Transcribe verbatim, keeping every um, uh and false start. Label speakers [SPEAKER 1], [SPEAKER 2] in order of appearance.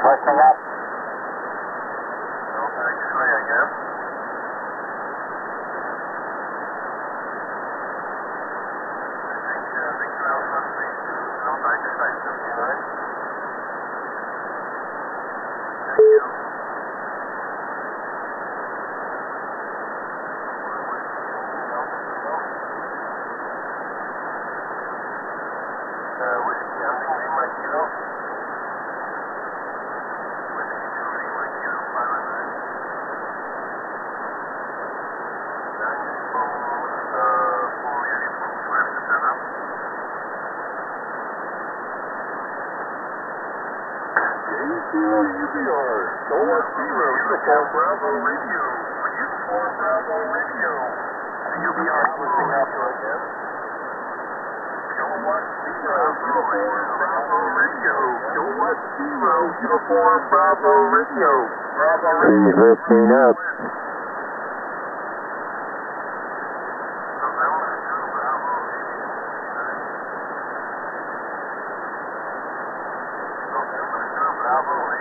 [SPEAKER 1] Pushing up.
[SPEAKER 2] Delta X-ray again. I think uh, Victor Alpha three two, Delta X-ray fifty-nine. Thank you. Uh, whiskey ending Lima Kilo. Whiskey two Lima Kilo, pilot nine. Daniel from uh, for uniform twelve to set up. J zero U B R, Solar Zero, Uniform Bravo Radio. Uniform Bravo Radio. U B R pushing up again. Kilowatt Zero, Uniform Bravo Radio. Kilowatt Zero, Uniform Bravo Radio. Bravo Radio.
[SPEAKER 1] Lifting up.
[SPEAKER 2] November two, Bravo Radio. November two, Bravo Radio.